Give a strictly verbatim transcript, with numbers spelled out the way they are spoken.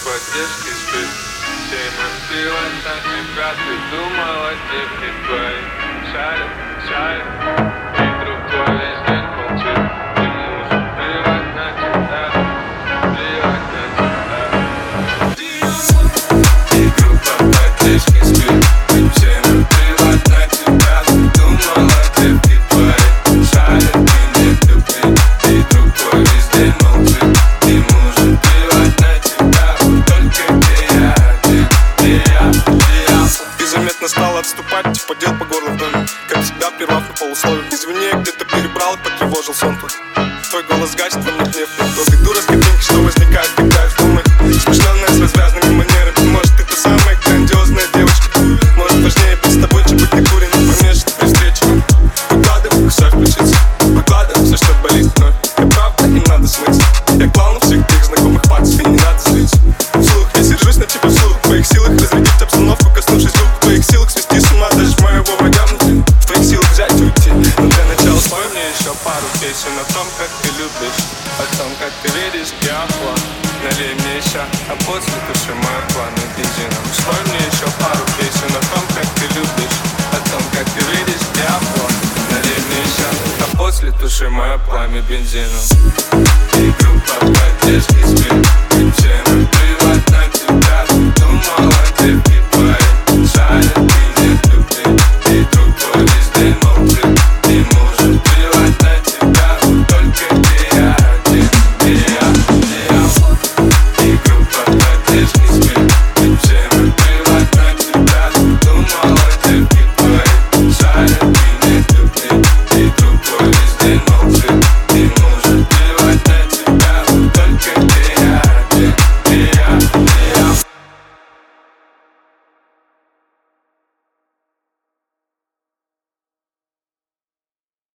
поддержки спит. Время плевать на тебя, ты думала, девки твои шарят, шарят, и друг твой весь день молчит. Ему уже плевать на тебя, плевать на тебя. И группа поддержки спит. Время плевать на тебя, ты думала, девки твои шарят, и не любит. И друг твой весь день молчит. Ему уже плевать на тебя, только где я один, где я, где я. Ты заметно стал отступать, типа дел по горло в доме. Как всегда, прервав на полусловие. Извини, я где-то перебрал и потревожил сон твой. Твой голос гасит во мне гнев. Но ты дура с картинки, что возникает, когда я в думах. Смышленная с развязными манерами. Может, ты та самая грандиозная девочка. Может, важнее быть с тобой, чем быть на куре не помешан при встрече. Выкладывай, все включится. Выкладывай все, что болит вновь. Я правда, им надо смыться. Я клал всех твоих знакомых пальцев, и не надо злиться. Вслух, я сержусь на тебя вслух. В твоих силах разрядить обстановку, коснувшись рук. В твоих силах свести с ума даже моего врага внутри. В твоих силах взять и уйти. Но для начала спой мне еще пару песен о том, как ты любишь, о том, как ты веришь в диафон. Налей мне еще, а после туши мое пламя бензином. Спой мне еще пару песен о том, как ты любишь, о том, как ты веришь в диафон. Налей мне еще, а после туши мое пламя бензином. И группа поддержки